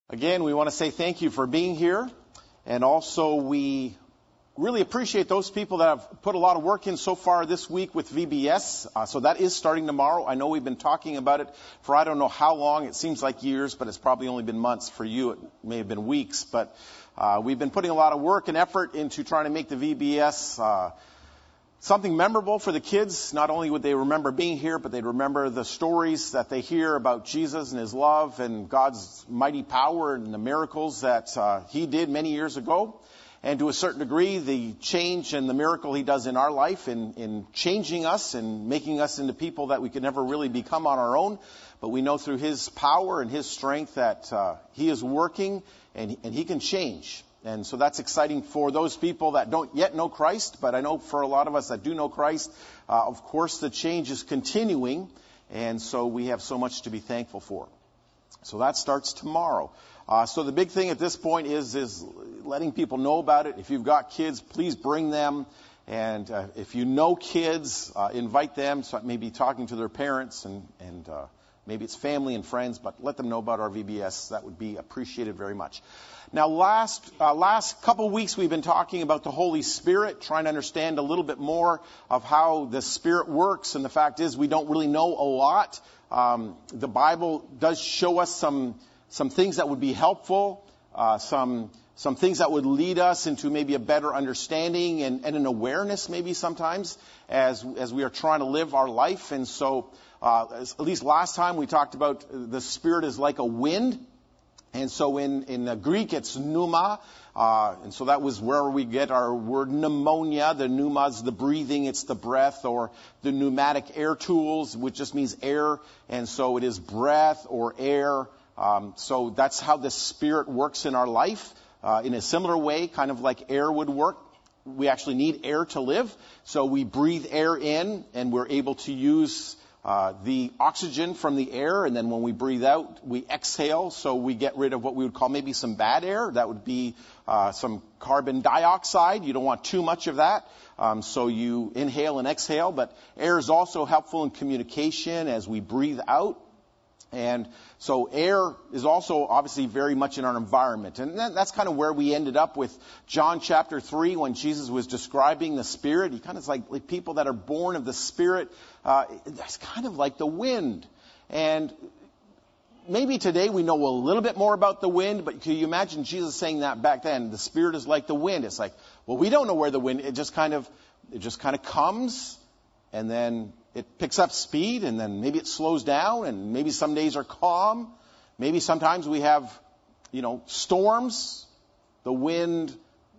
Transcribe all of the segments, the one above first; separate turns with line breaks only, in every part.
Again, we want to say thank you for being here. And also we really appreciate those people that have put a lot of work in so far this week with VBS. So that is starting tomorrow. I know we've been talking about it for I don't know how long. It seems like years, but it's probably only been months. For you, it may have been weeks. But we've been putting a lot of work and effort into trying to make the VBS something memorable for the kids. Not only would they remember being here, but they'd remember the stories that they hear about Jesus and His love and God's mighty power and the miracles that He did many years ago. And to a certain degree, the change and the miracle He does in our life in changing us and making us into people that we could never really become on our own. But we know through His power and His strength that He is working and He can change. And so that's exciting for those people that don't yet know Christ. But I know for a lot of us that do know Christ, of course, the change is continuing. And so we have so much to be thankful for. So that starts tomorrow. So the big thing at this point is letting people know about it. If you've got kids, please bring them. And if you know kids, invite them. So maybe talking to their parents and maybe it's family and friends, but let them know about our VBS. That would be appreciated very much. Now, last couple of weeks, we've been talking about the Holy Spirit, trying to understand a little bit more of how the Spirit works. And the fact is, we don't really know a lot. The Bible does show us some things that would be helpful, some things that would lead us into maybe a better understanding and an awareness maybe sometimes as we are trying to live our life. And so, at least last time we talked about the Spirit is like a wind. And so in Greek it's pneuma, and so that was where we get our word pneumonia. The pneuma is the breathing, it's the breath, or the pneumatic air tools, which just means air, and so it is breath or air. So that's how the Spirit works in our life, in a similar way, kind of like air would work. We actually need air to live, so we breathe air in, and we're able to use the oxygen from the air, and then when we breathe out, we exhale, so we get rid of what we would call maybe some bad air. That would be some carbon dioxide. You don't want too much of that, so you inhale and exhale. But air is also helpful in communication as we breathe out. And so air is also obviously very much in our environment. And that's kind of where we ended up with John chapter 3 when Jesus was describing the Spirit. He kind of is like people that are born of the Spirit. That's kind of like the wind. And maybe today we know a little bit more about the wind, but can you imagine Jesus saying that back then? The Spirit is like the wind. It's like, well, we don't know where the wind, it just kind of comes, and then it picks up speed, and then maybe it slows down, and maybe some days are calm. Maybe sometimes we have, storms. The wind,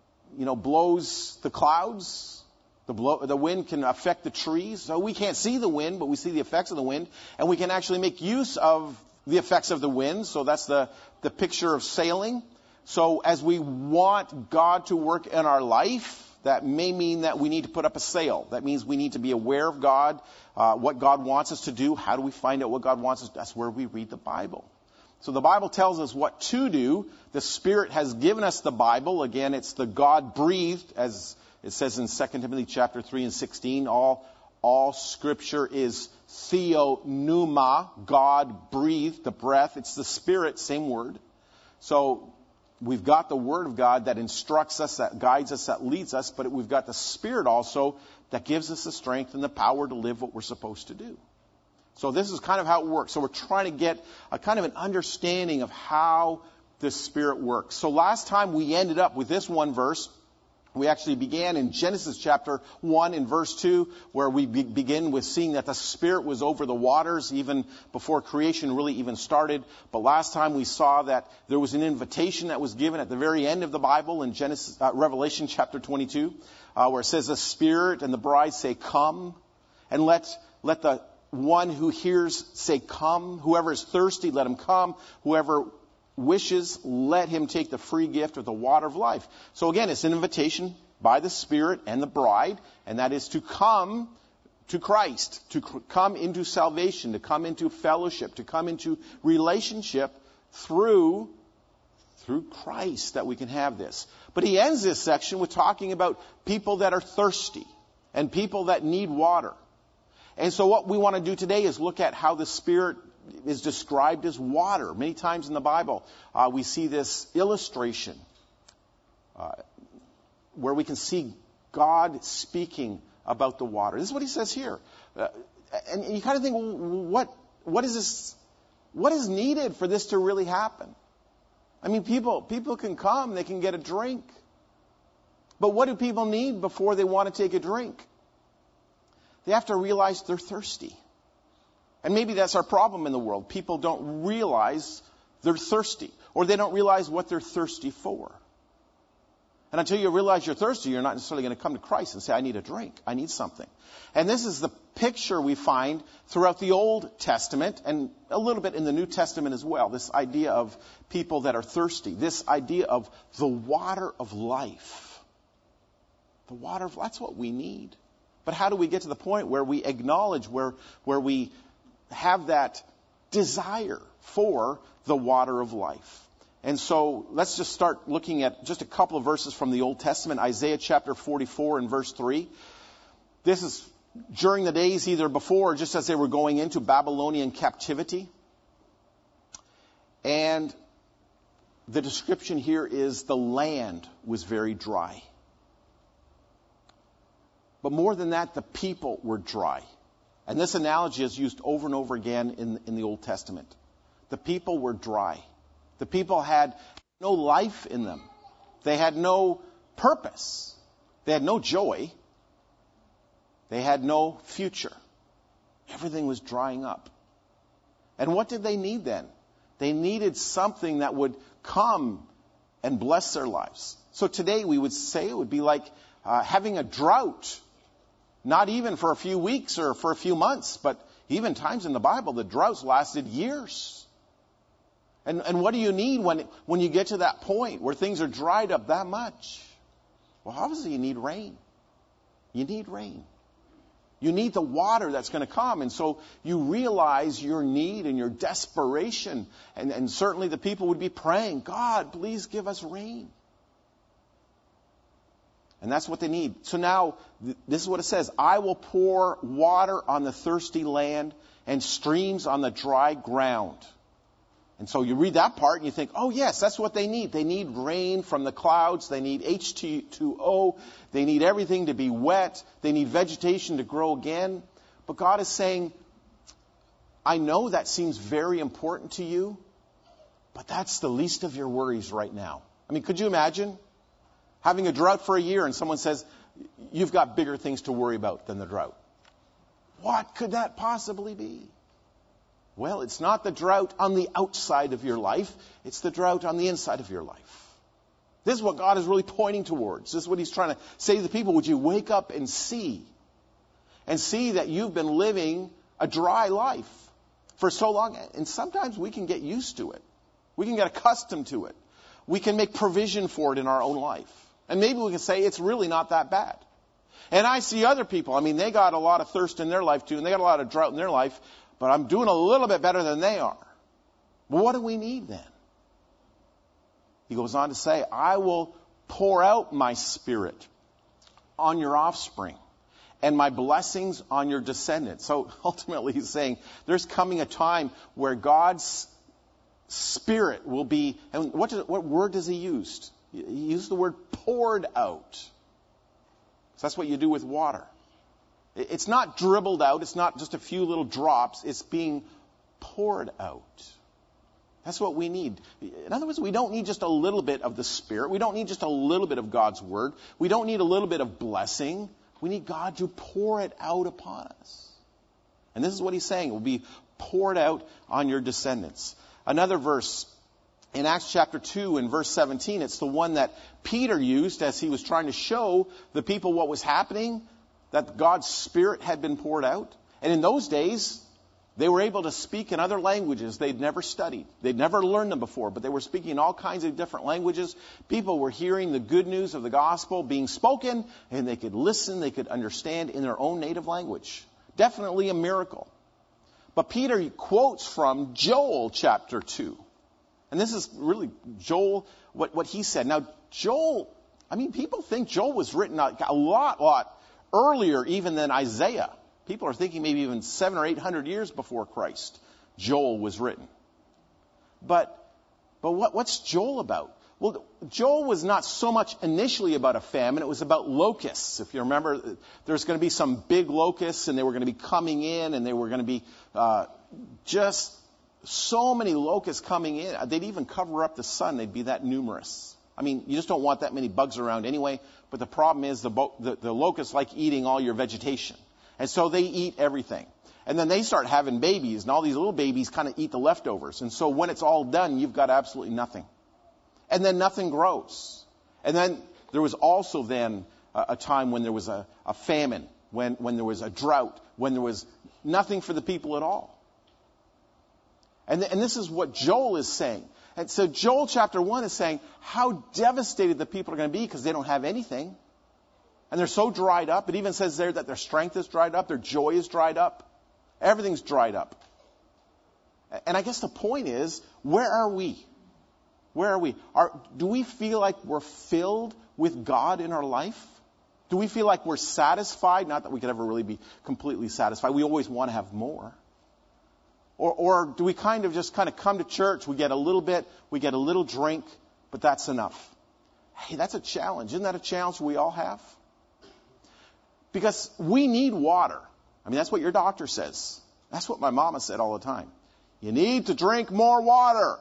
blows the clouds. The wind can affect the trees. So we can't see the wind, but we see the effects of the wind, and we can actually make use of the effects of the wind. So that's the picture of sailing. So as we want God to work in our life, that may mean that we need to put up a sail. That means we need to be aware of God, what God wants us to do. How do we find out what God wants us to do? That's where we read the Bible. So the Bible tells us what to do. The Spirit has given us the Bible. Again, it's the God-breathed, as it says in 2 Timothy chapter 3 and 16. All Scripture is theopneuma, God-breathed, the breath. It's the Spirit, same word. So we've got the Word of God that instructs us, that guides us, that leads us, but we've got the Spirit also that gives us the strength and the power to live what we're supposed to do. So this is kind of how it works. So we're trying to get a kind of an understanding of how the Spirit works. So last time we ended up with this one verse. We actually began in Genesis chapter 1 in verse 2, where we begin with seeing that the Spirit was over the waters even before creation really even started. But last time we saw that there was an invitation that was given at the very end of the Bible in Revelation chapter 22, where it says the Spirit and the bride say, "Come," and let the one who hears say, "Come." Whoever is thirsty, let him come. Whoever wishes, let him take the free gift of the water of life. So again, it's an invitation by the Spirit and the bride, and that is to come to Christ, to come into salvation, to come into fellowship, to come into relationship through Christ, that we can have this. But he ends this section with talking about people that are thirsty and people that need water. And so what we want to do today is look at how the Spirit is described as water. Many times in the Bible, we see this illustration where we can see God speaking about the water. This is what he says here. And you kind of think, what is this? What is needed for this to really happen? I mean, people can come, they can get a drink. But what do people need before they want to take a drink? They have to realize they're thirsty. And maybe that's our problem in the world. People don't realize they're thirsty, or they don't realize what they're thirsty for. And until you realize you're thirsty, you're not necessarily going to come to Christ and say, I need a drink. I need something. And this is the picture we find throughout the Old Testament and a little bit in the New Testament as well. This idea of people that are thirsty. This idea of the water of life. The water of life, that's what we need. But how do we get to the point where we acknowledge, where we have that desire for the water of life? And so let's just start looking at just a couple of verses from the Old Testament. Isaiah chapter 44 and verse 3. This is during the days either before or just as they were going into Babylonian captivity. And the description here is the land was very dry. But more than that, the people were dry. And this analogy is used over and over again in the Old Testament. The people were dry. The people had no life in them. They had no purpose. They had no joy. They had no future. Everything was drying up. And what did they need then? They needed something that would come and bless their lives. So today we would say it would be like having a drought. Not even for a few weeks or for a few months, but even times in the Bible, the droughts lasted years. And what do you need when you get to that point where things are dried up that much? Well, obviously you need rain. You need rain. You need the water that's going to come. And so you realize your need and your desperation. And certainly the people would be praying, God, please give us rain. And that's what they need. So now, this is what it says. I will pour water on the thirsty land and streams on the dry ground. And so you read that part and you think, oh yes, that's what they need. They need rain from the clouds. They need H2O. They need everything to be wet. They need vegetation to grow again. But God is saying, I know that seems very important to you, but that's the least of your worries right now. I mean, could you imagine having a drought for a year and someone says, you've got bigger things to worry about than the drought? What could that possibly be? Well, it's not the drought on the outside of your life. It's the drought on the inside of your life. This is what God is really pointing towards. This is what he's trying to say to the people. Would you wake up and see that you've been living a dry life for so long? And sometimes we can get used to it. We can get accustomed to it. We can make provision for it in our own life. And maybe we can say it's really not that bad. And I see other people, I mean, they got a lot of thirst in their life too, and they got a lot of drought in their life, but I'm doing a little bit better than they are. Well, what do we need then? He goes on to say, I will pour out my spirit on your offspring and my blessings on your descendants. So ultimately he's saying there's coming a time where God's Spirit will be, and what word does he use? He used the word poured out. So that's what you do with water. It's not dribbled out. It's not just a few little drops. It's being poured out. That's what we need. In other words, we don't need just a little bit of the Spirit. We don't need just a little bit of God's Word. We don't need a little bit of blessing. We need God to pour it out upon us. And this is what he's saying. It will be poured out on your descendants. Another verse in Acts chapter 2 and verse 17, it's the one that Peter used as he was trying to show the people what was happening, that God's Spirit had been poured out. And in those days, they were able to speak in other languages they'd never studied. They'd never learned them before, but they were speaking all kinds of different languages. People were hearing the good news of the gospel being spoken, and they could listen, they could understand in their own native language. Definitely a miracle. But Peter quotes from Joel chapter 2. And this is really Joel, what he said. Now, Joel, I mean, people think Joel was written a lot earlier even than Isaiah. People are thinking maybe even 700 or 800 years before Christ. Joel was written. But what's Joel about? Well, Joel was not so much initially about a famine. It was about locusts. If you remember, there's going to be some big locusts, and they were going to be coming in, and they were going to be just so many locusts coming in. They'd even cover up the sun. They'd be that numerous. I mean, you just don't want that many bugs around anyway. But the problem is the locusts like eating all your vegetation. And so they eat everything. And then they start having babies, and all these little babies kind of eat the leftovers. And so when it's all done, you've got absolutely nothing. And then nothing grows. And then there was also then a time when there was a famine, when there was a drought, when there was nothing for the people at all. And this is what Joel is saying. And so Joel chapter 1 is saying how devastated the people are going to be because they don't have anything. And they're so dried up. It even says there that their strength is dried up, their joy is dried up. Everything's dried up. And I guess the point is, where are we? Where are we? Do we feel like we're filled with God in our life? Do we feel like we're satisfied? Not that we could ever really be completely satisfied. We always want to have more. Or do we kind of come to church, we get a little bit, we get a little drink, but that's enough? Hey, that's a challenge. Isn't that a challenge we all have? Because we need water. I mean, that's what your doctor says. That's what my mama said all the time. You need to drink more water.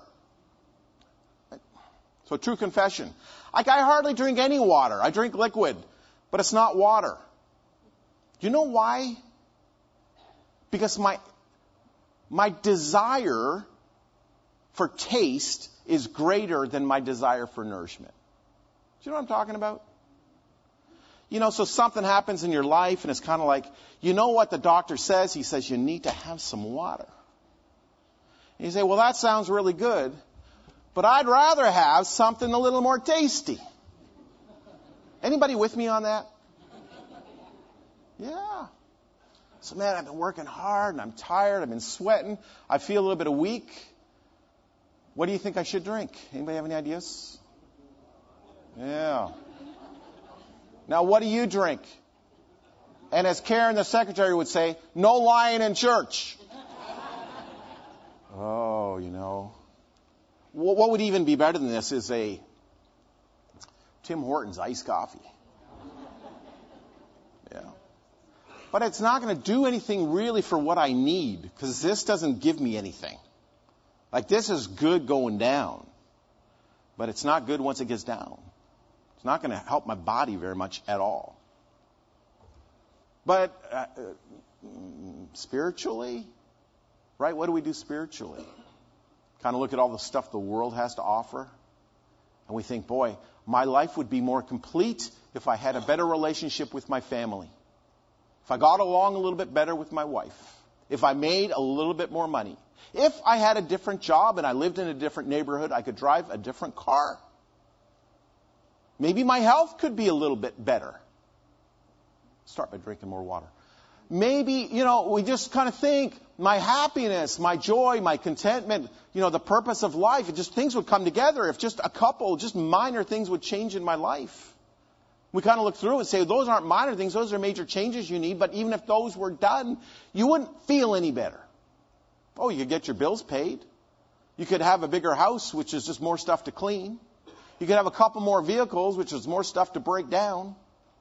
So true confession. I hardly drink any water. I drink liquid, but it's not water. Do you know why? Because my desire for taste is greater than my desire for nourishment. Do you know what I'm talking about? So something happens in your life and it's kind of like, you know what the doctor says? He says you need to have some water. And you say, well, that sounds really good, but I'd rather have something a little more tasty. Anybody with me on that? Yeah. So, man, I've been working hard and I'm tired. I've been sweating. I feel a little bit weak. What do you think I should drink? Anybody have any ideas? Yeah. Now, what do you drink? And as Karen, the secretary, would say, no lying in church. Oh, What would even be better than this is a Tim Hortons iced coffee. Yeah. But it's not going to do anything really for what I need, because this doesn't give me anything. Like, this is good going down, but it's not good once it gets down. It's not going to help my body very much at all. But spiritually, right? What do we do spiritually? Kind of look at all the stuff the world has to offer, and we think, boy, my life would be more complete if I had a better relationship with my family. If I got along a little bit better with my wife. If I made a little bit more money. If I had a different job and I lived in a different neighborhood, I could drive a different car. Maybe my health could be a little bit better. Start by drinking more water. Maybe, we just kind of think my happiness, my joy, my contentment, the purpose of life, things would come together if just a couple, just minor things would change in my life. We kind of look through and say, those aren't minor things, those are major changes you need, but even if those were done, you wouldn't feel any better. Oh, you could get your bills paid. You could have a bigger house, which is just more stuff to clean. You could have a couple more vehicles, which is more stuff to break down.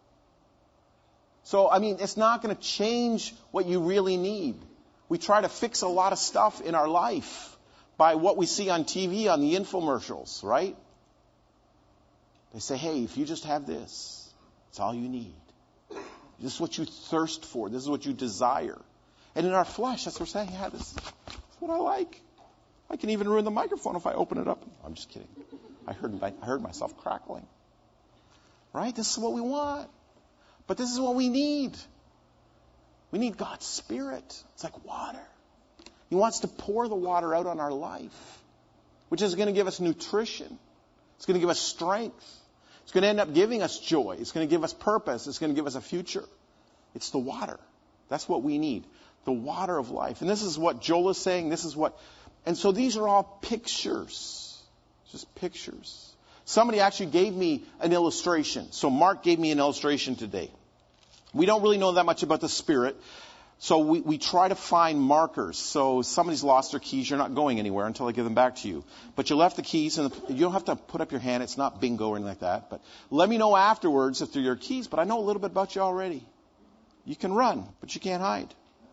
So, it's not going to change what you really need. We try to fix a lot of stuff in our life by what we see on TV, on the infomercials, right? They say, hey, if you just have this, it's all you need. This is what you thirst for. This is what you desire. And in our flesh, that's what we're saying, yeah, this is what I like. I can even ruin the microphone if I open it up. I'm just kidding. I heard myself crackling. Right? This is what we want. But this is what we need. We need God's Spirit. It's like water. He wants to pour the water out on our life, which is going to give us nutrition. It's going to give us strength. It's going to end up giving us joy. It's going to give us purpose. It's going to give us a future. It's the water. That's what we need. The water of life. And this is what Joel is saying. And so these are all pictures. Just pictures. Somebody actually gave me an illustration. So Mark gave me an illustration today. We don't really know that much about the Spirit, So we try to find markers. So somebody's lost their keys. You're not going anywhere until I give them back to you. But you left the keys, and you don't have to put up your hand. It's not bingo or anything like that. But let me know afterwards if they're your keys. But I know a little bit about you already. You can run, but you can't hide.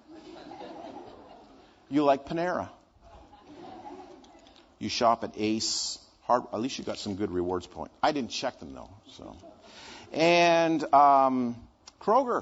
You like Panera. You shop at Ace. At least you got some good rewards point. I didn't check them, though. So, and Kroger.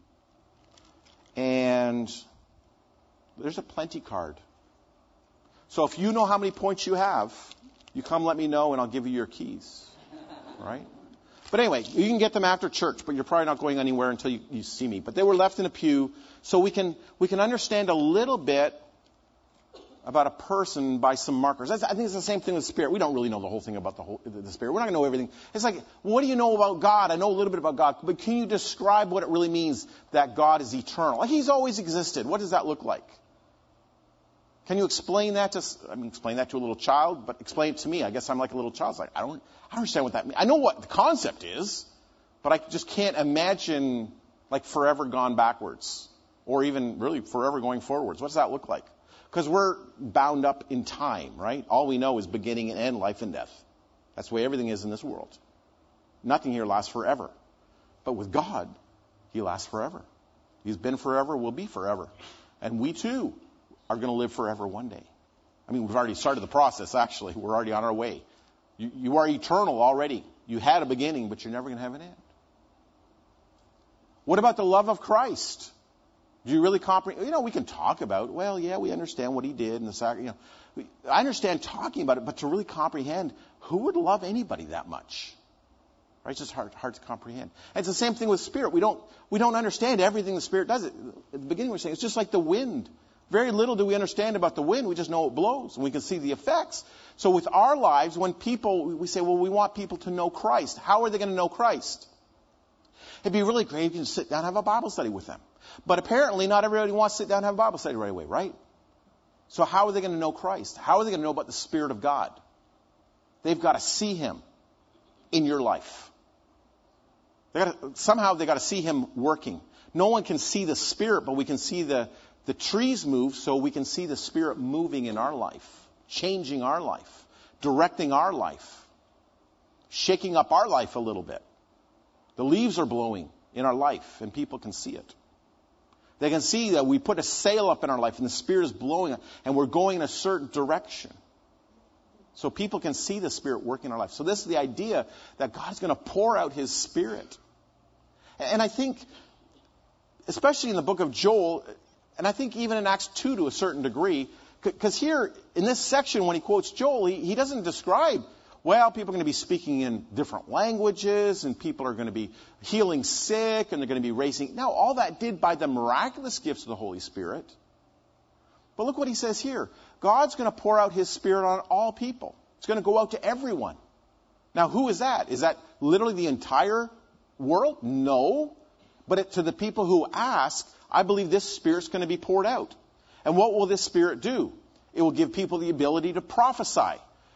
And there's a Plenty card. So if you know how many points you have, you come let me know and I'll give you your keys. Right? But anyway, you can get them after church, but you're probably not going anywhere until you see me. But they were left in a pew, so we can understand a little bit about a person by some markers. I think it's the same thing with Spirit. We don't really know the whole thing about the Spirit. We're not going to know everything. It's like, what do you know about God? I know a little bit about God, but can you describe what it really means that God is eternal? Like He's always existed. What does that look like? Can you explain that explain that to a little child, but explain it to me. I guess I'm like a little child. It's like, I don't understand what that means. I know what the concept is, but I just can't imagine like forever gone backwards or even really forever going forwards. What does that look like? Because we're bound up in time, right? All we know is beginning and end, life and death. That's the way everything is in this world. Nothing here lasts forever. But with God, He lasts forever. He's been forever, will be forever. And we too are going to live forever one day. I mean, we've already started the process, actually. We're already on our way. You are eternal already. You had a beginning, but you're never going to have an end. What about the love of Christ? Do you really comprehend? We can talk about, well, yeah, we understand what He did and the sacrifice. I understand talking about it, but to really comprehend, who would love anybody that much? Right? It's just hard to comprehend. And it's the same thing with Spirit. We don't understand everything the Spirit does. At the beginning, we're saying it's just like the wind. Very little do we understand about the wind. We just know it blows, and we can see the effects. So with our lives, when we say, well, we want people to know Christ. How are they going to know Christ? It'd be really great if you can sit down and have a Bible study with them. But apparently not everybody wants to sit down and have a Bible study right away, right? So how are they going to know Christ? How are they going to know about the Spirit of God? They've got to see Him in your life. Somehow they've got to see Him working. No one can see the Spirit, but we can see the trees move, so we can see the Spirit moving in our life, changing our life, directing our life, shaking up our life a little bit. The leaves are blowing in our life, and people can see it. They can see that we put a sail up in our life and the Spirit is blowing and we're going in a certain direction. So people can see the Spirit working in our life. So this is the idea that God's going to pour out His Spirit. And I think, especially in the book of Joel, and I think even in Acts 2 to a certain degree, because here in this section when he quotes Joel, he doesn't describe, well, people are going to be speaking in different languages, and people are going to be healing sick, and they're going to be raising. Now, all that did by the miraculous gifts of the Holy Spirit. But look what he says here. God's going to pour out His Spirit on all people. It's going to go out to everyone. Now, who is that? Is that literally the entire world? No. But to the people who ask, I believe this Spirit's going to be poured out. And what will this Spirit do? It will give people the ability to prophesy.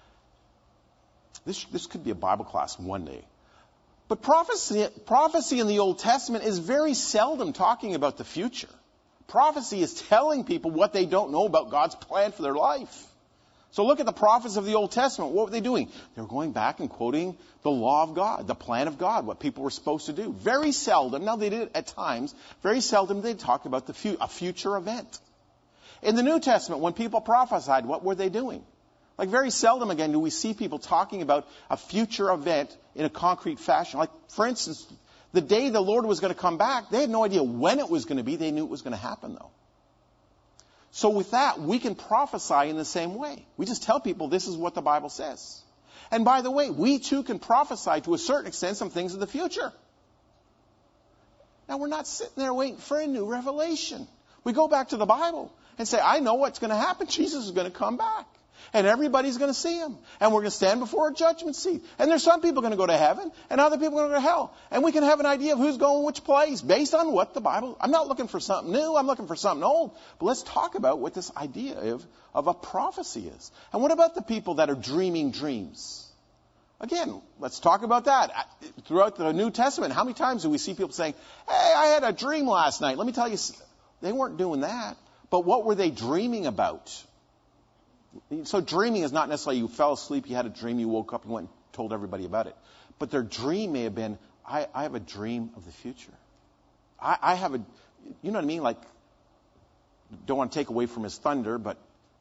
This could be a Bible class one day. But prophecy in the Old Testament is very seldom talking about the future. Prophecy is telling people what they don't know about God's plan for their life. So look at the prophets of the Old Testament. What were they doing? They were going back and quoting the law of God, the plan of God, what people were supposed to do. Very seldom, now they did it at times, very seldom they talked about a future event. In the New Testament, when people prophesied, what were they doing? Like very seldom, again, do we see people talking about a future event in a concrete fashion. Like, for instance, the day the Lord was going to come back, they had no idea when it was going to be. They knew it was going to happen, though. So with that, we can prophesy in the same way. We just tell people this is what the Bible says. And by the way, we too can prophesy to a certain extent some things of the future. Now, we're not sitting there waiting for a new revelation. We go back to the Bible and say, I know what's going to happen. Jesus is going to come back. And everybody's going to see Him. And we're going to stand before a judgment seat. And there's some people going to go to heaven, and other people are going to go to hell. And we can have an idea of who's going which place based on what the Bible... I'm not looking for something new. I'm looking for something old. But let's talk about what this idea of a prophecy is. And what about the people that are dreaming dreams? Again, let's talk about that. Throughout the New Testament, how many times do we see people saying, hey, I had a dream last night. Let me tell you, They weren't doing that. But what were they dreaming about? So dreaming is not necessarily you fell asleep, you had a dream, you woke up and went and told everybody about it. But their dream may have been, I have a dream of the future. I have a, you know what I mean? Like, don't want to take away from his thunder, but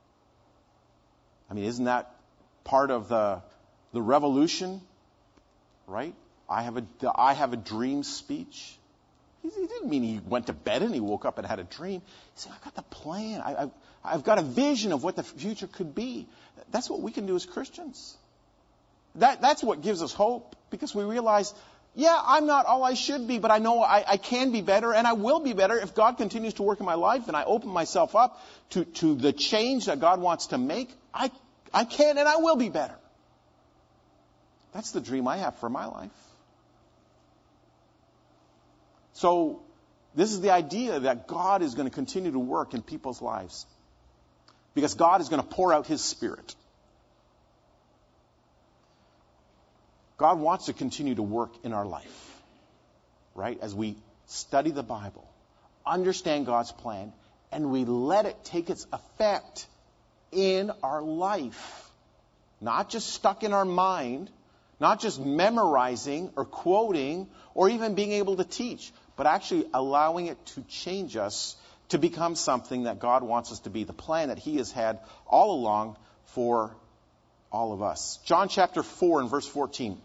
I mean, isn't that part of the revolution, right? I have a dream speech. He didn't mean he went to bed and he woke up and had a dream. He said, I've got the plan. I've got a vision of what the future could be. That's what we can do as Christians. That's what gives us hope, because we realize, yeah, I'm not all I should be, but I know I can be better, and I will be better if God continues to work in my life and I open myself up to the change that God wants to make. I can and I will be better. That's the dream I have for my life. So this is the idea that God is going to continue to work in people's lives, because God is going to pour out His Spirit. God wants to continue to work in our life, right? As we study the Bible, understand God's plan, and we let it take its effect in our life. Not just stuck in our mind, not just memorizing or quoting or even being able to teach, but actually allowing it to change us to become something that God wants us to be, the plan that He has had all along for all of us. John chapter 4 and verse 14.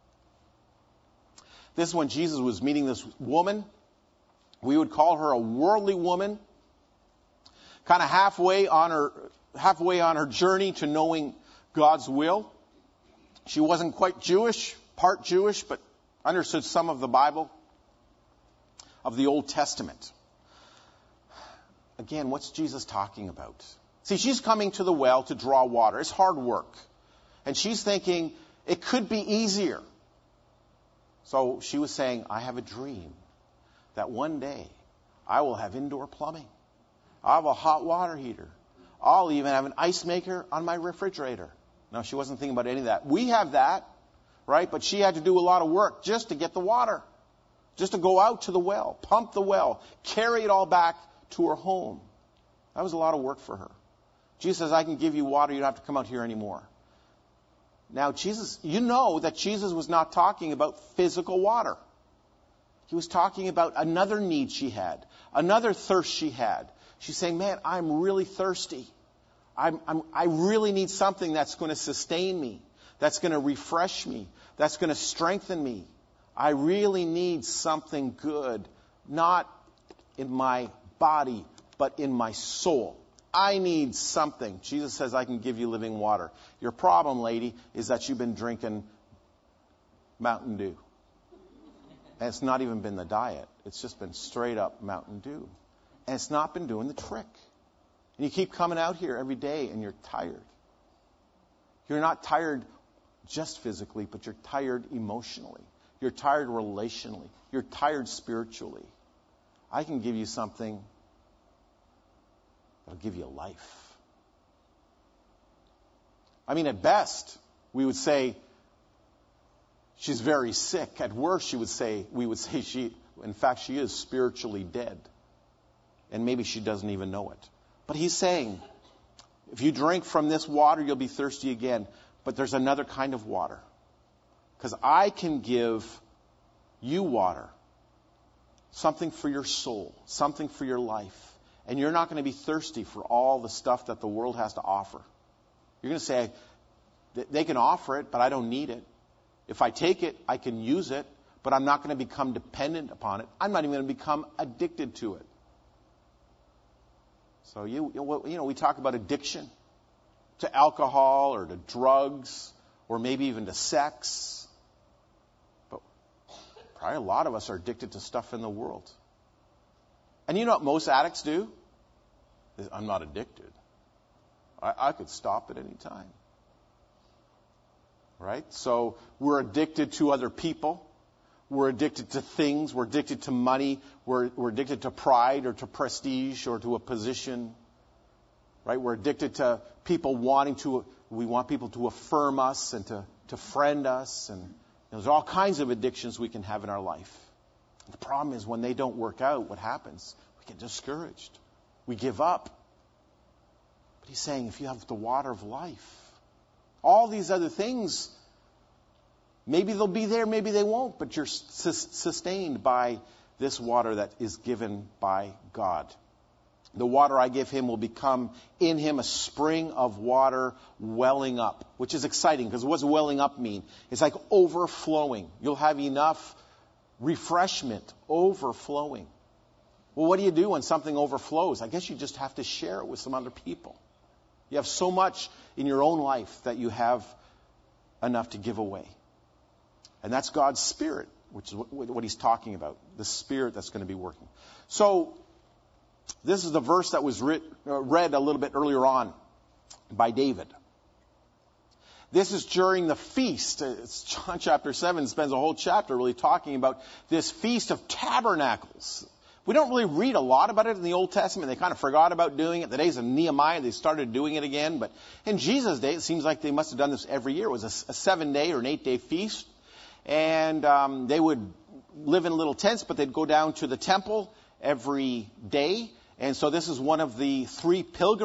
This is when Jesus was meeting this woman. We would call her a worldly woman, kind of halfway on her journey to knowing God's will. She wasn't quite Jewish, part Jewish, but understood some of the Bible, of the Old Testament. Again, what's Jesus talking about? See, she's coming to the well to draw water. It's hard work. And she's thinking, it could be easier. So she was saying, I have a dream that one day I will have indoor plumbing. I'll have a hot water heater. I'll even have an ice maker on my refrigerator. No, she wasn't thinking about any of that. We have that, right? But she had to do a lot of work just to get the water. Just to go out to the well, pump the well, carry it all back to her home. That was a lot of work for her. Jesus says, I can give you water. You don't have to come out here anymore. Now, Jesus, you know that Jesus was not talking about physical water. He was talking about another need she had, another thirst she had. She's saying, man, I'm really thirsty. I really need something that's going to sustain me, that's going to refresh me, that's going to strengthen me. I really need something good, not in my body, but in my soul. I need something. Jesus says, I can give you living water. Your problem, lady, is that you've been drinking Mountain Dew. And it's not even been the diet. It's just been straight up Mountain Dew. And it's not been doing the trick. And you keep coming out here every day and you're tired. You're not tired just physically, but you're tired emotionally. You're tired relationally. You're tired spiritually. I can give you something that'll give you life. I mean, at best, we would say she's very sick. At worst, we would say she is spiritually dead. And maybe she doesn't even know it. But he's saying, if you drink from this water, you'll be thirsty again. But there's another kind of water. Because I can give you water. Something for your soul. Something for your life. And you're not going to be thirsty for all the stuff that the world has to offer. You're going to say, they can offer it, but I don't need it. If I take it, I can use it, but I'm not going to become dependent upon it. I'm not even going to become addicted to it. So, we talk about addiction to alcohol or to drugs or maybe even to sex. But probably a lot of us are addicted to stuff in the world. And you know what most addicts do? I'm not addicted. I could stop at any time. Right? So we're addicted to other people. We're addicted to things. We're addicted to money. We're addicted to pride or to prestige or to a position. Right? We're addicted to people we want people to affirm us and to friend us. And there's all kinds of addictions we can have in our life. The problem is when they don't work out, what happens? We get discouraged. We give up. But he's saying, if you have the water of life, all these other things, maybe they'll be there, maybe they won't, but you're sustained by this water that is given by God. The water I give him will become in him a spring of water welling up, which is exciting, because what does welling up mean? It's like overflowing. You'll have enough refreshment overflowing. Well, what do you do when something overflows? I guess you just have to share it with some other people. You have so much in your own life that you have enough to give away. And that's God's Spirit, which is what he's talking about. The Spirit that's going to be working. So, this is the verse that was read a little bit earlier on by David. This is during the feast. It's John chapter 7 spends a whole chapter really talking about this Feast of Tabernacles. We don't really read a lot about it in the Old Testament. They kind of forgot about doing it. The days of Nehemiah, they started doing it again. But in Jesus' day, it seems like they must have done this every year. It was a 7-day or an 8-day feast. And they would live in little tents, but they'd go down to the temple every day. And so this is one of the 3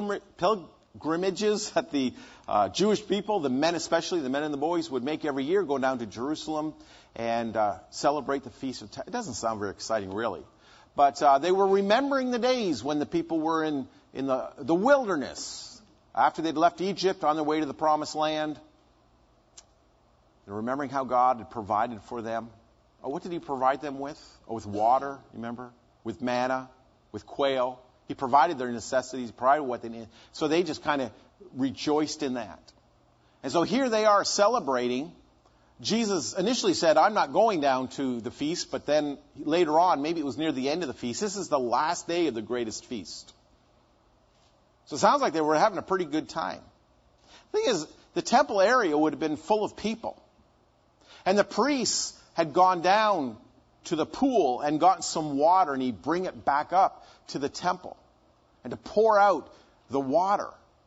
pilgrimages that the Jewish people, the men especially, the men and the boys, would make every year, go down to Jerusalem and celebrate the Feast of Tabernacles. It doesn't sound very exciting, really. But they were remembering the days when the people were in the wilderness. After they'd left Egypt on their way to the Promised Land. They're remembering how God had provided for them. Oh, what did he provide them with? Oh, with water, remember? With manna, with quail. He provided their necessities, provided what they needed. So they just kind of rejoiced in that. And so here they are celebrating. Jesus initially said, I'm not going down to the feast, but then later on, maybe it was near the end of the feast. This is the last day of the greatest feast. So it sounds like they were having a pretty good time. The thing is, the temple area would have been full of people. And the priests had gone down to the pool and gotten some water, and he'd bring it back up to the temple and to pour out the water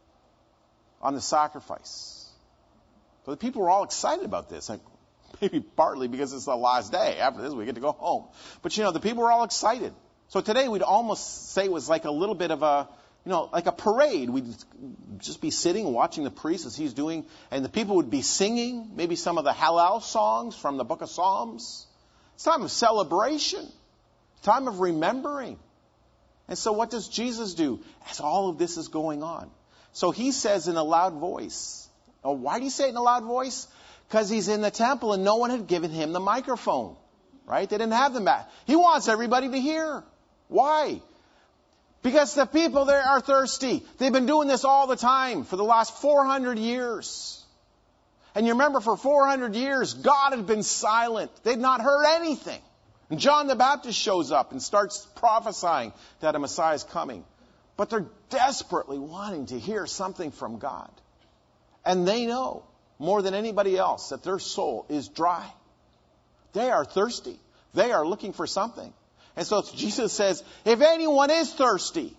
on the sacrifice. So the people were all excited about this. Like, maybe partly because it's the last day. After this, we get to go home. But, the people were all excited. So today, we'd almost say it was like a little bit of a, like a parade. We'd just be sitting, watching the priest as he's doing, and the people would be singing maybe some of the Hallel songs from the book of Psalms. It's a time of celebration. Time of remembering. And so what does Jesus do as all of this is going on? So he says in a loud voice. Oh, why do you say it in a loud voice? Because he's in the temple and no one had given him the microphone. Right? They didn't have them back. He wants everybody to hear. Why? Because the people there are thirsty. They've been doing this all the time for the last 400 years. And you remember for 400 years, God had been silent. They'd not heard anything. And John the Baptist shows up and starts prophesying that a Messiah is coming. But they're desperately wanting to hear something from God. And they know more than anybody else that their soul is dry. They are thirsty. They are looking for something. And so Jesus says, if anyone is thirsty,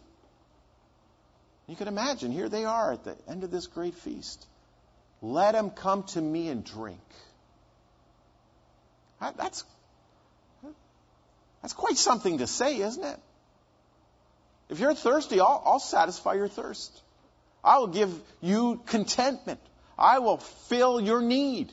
you can imagine, here they are at the end of this great feast. Let him come to me and drink. That's quite something to say, isn't it? If you're thirsty, I'll satisfy your thirst. I will give you contentment. I will fill your need.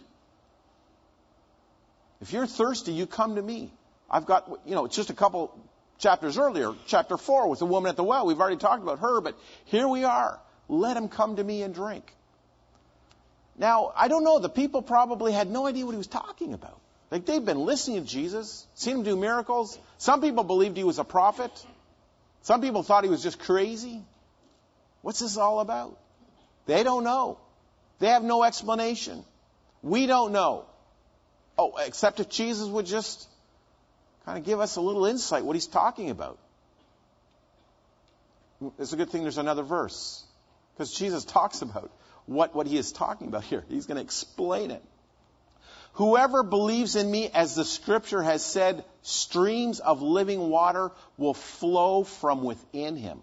If you're thirsty, you come to me. I've got, just a couple chapters earlier, chapter 4 with the woman at the well. We've already talked about her, but here we are. Let him come to me and drink. Now, I don't know. The people probably had no idea what he was talking about. Like, they've been listening to Jesus, seen him do miracles. Some people believed he was a prophet. Some people thought he was just crazy. What's this all about? They don't know. They have no explanation. We don't know. Oh, except if Jesus would just kind of give us a little insight what he's talking about. It's a good thing there's another verse. Because Jesus talks about what he is talking about here. He's going to explain it. Whoever believes in me, as the scripture has said, streams of living water will flow from within him.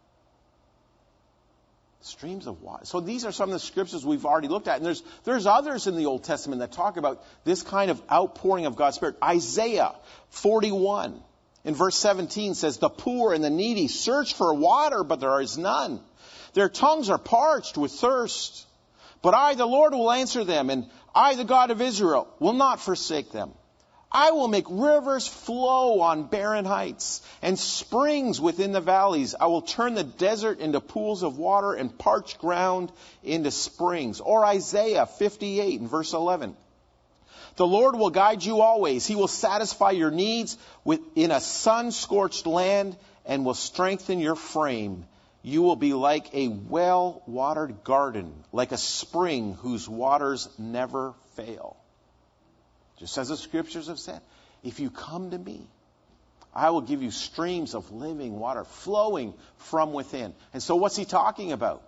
Streams of water. So these are some of the scriptures we've already looked at. And there's others in the Old Testament that talk about this kind of outpouring of God's Spirit. Isaiah 41. In verse 17 says, the poor and the needy search for water, but there is none. Their tongues are parched with thirst. But I, the Lord, will answer them, and I, the God of Israel, will not forsake them. I will make rivers flow on barren heights and springs within the valleys. I will turn the desert into pools of water and parched ground into springs. Or Isaiah 58 and verse 11. The Lord will guide you always. He will satisfy your needs in a sun-scorched land and will strengthen your frame. You will be like a well-watered garden, like a spring whose waters never fail. Just as the scriptures have said, if you come to me, I will give you streams of living water flowing from within. And so what's he talking about?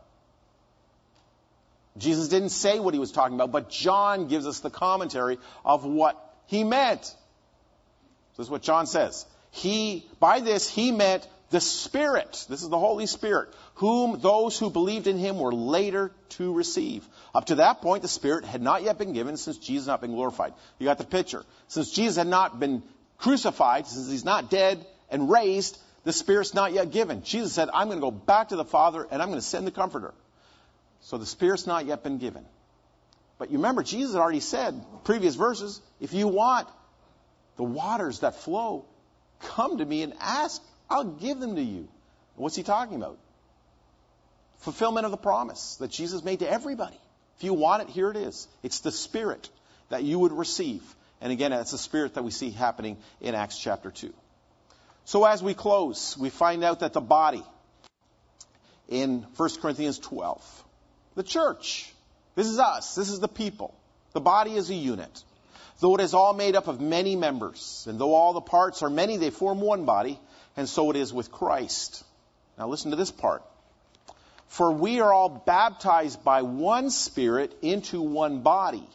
Jesus didn't say what he was talking about, but John gives us the commentary of what he meant. This is what John says. By this, he meant the Spirit. This is the Holy Spirit, whom those who believed in him were later to receive. Up to that point, the Spirit had not yet been given since Jesus had not been glorified. You got the picture. Since Jesus had not been crucified, since he's not dead and raised, the Spirit's not yet given. Jesus said, I'm going to go back to the Father and I'm going to send the Comforter. So the Spirit's not yet been given. But you remember, Jesus had already said, previous verses, if you want the waters that flow, come to me and ask. I'll give them to you. What's he talking about? Fulfillment of the promise that Jesus made to everybody. If you want it, here it is. It's the Spirit that you would receive. And again, it's the Spirit that we see happening in Acts chapter 2. So as we close, we find out that the body in 1 Corinthians 12, the church, this is us, this is the people. The body is a unit. Though it is all made up of many members, and though all the parts are many, they form one body, and so it is with Christ. Now listen to this part. For we are all baptized by one Spirit into one body.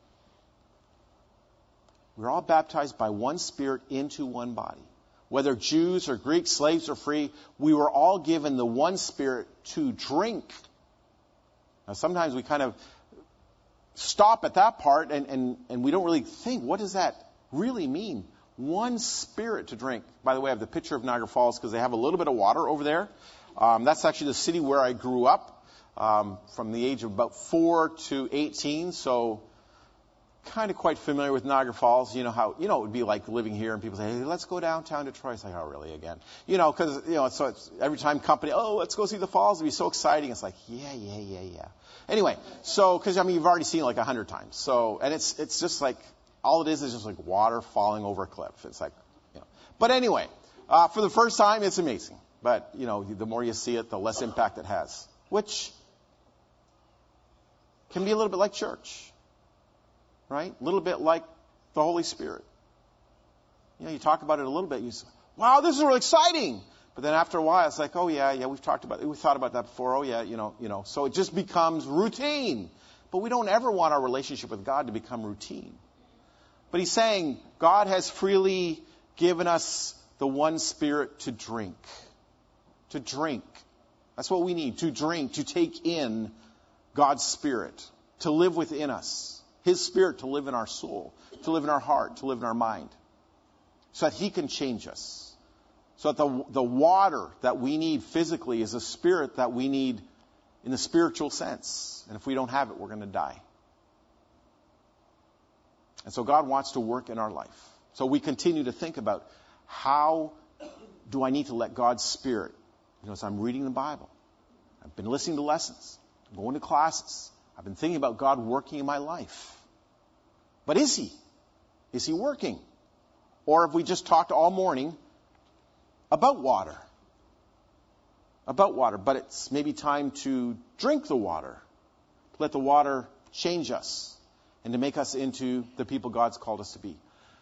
We're all baptized by one Spirit into one body. Whether Jews or Greeks, slaves or free, we were all given the one Spirit to drink. Now sometimes we kind of stop at that part and we don't really think, what does that really mean? One Spirit to drink. By the way, I have the picture of Niagara Falls because they have a little bit of water over there. That's actually the city where I grew up from the age of about 4 to 18. So kind of quite familiar with Niagara Falls. You know how, it would be like living here and people say, hey, let's go downtown Detroit. It's like, oh, really again? Because, so it's every time company, let's go see the falls. It'd be so exciting. It's like, yeah. Anyway, so, because, you've already seen it like 100 times. So, and it's just like, all it is just like water falling over a cliff. It's like, But anyway, for the first time, it's amazing. But, the more you see it, the less impact it has. Which can be a little bit like church. Right? A little bit like the Holy Spirit. You talk about it a little bit, you say, wow, this is really exciting. But then after a while, it's like, oh yeah, we've thought about that before. Oh yeah, So it just becomes routine. But we don't ever want our relationship with God to become routine. But he's saying God has freely given us the one Spirit to drink. To drink. That's what we need. To drink, to take in God's Spirit. To live within us. His Spirit to live in our soul. To live in our heart. To live in our mind. So that he can change us. So that the water that we need physically is a Spirit that we need in the spiritual sense. And if we don't have it, we're going to die. And so God wants to work in our life. So we continue to think about, how do I need to let God's Spirit, as I'm reading the Bible, I've been listening to lessons, I'm going to classes, I've been thinking about God working in my life. But is he? Is he working? Or have we just talked all morning about water? About water. But it's maybe time to drink the water. To let the water change us. And to make us into the people God's called us to be.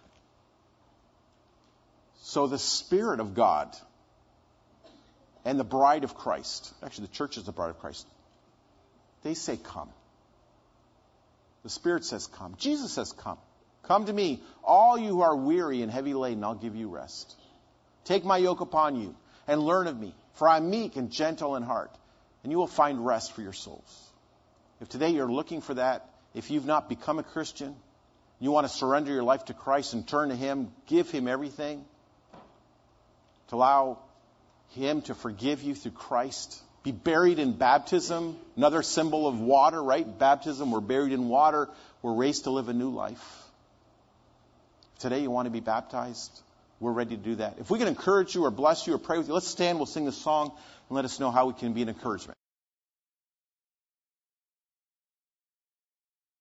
So the Spirit of God and the bride of Christ, actually the church is the bride of Christ, they say come. The Spirit says come. Jesus says come. Come to me, all you who are weary and heavy laden, I'll give you rest. Take my yoke upon you and learn of me, for I'm meek and gentle in heart, and you will find rest for your souls. If today you're looking for that, if you've not become a Christian, you want to surrender your life to Christ and turn to him, give him everything, to allow Him to forgive you through Christ. Be buried in baptism, another symbol of water, right? Baptism, we're buried in water. We're raised to live a new life. Today you want to be baptized, we're ready to do that. If we can encourage you or bless you or pray with you, let's stand, we'll sing this song, and let us know how we can be an encouragement.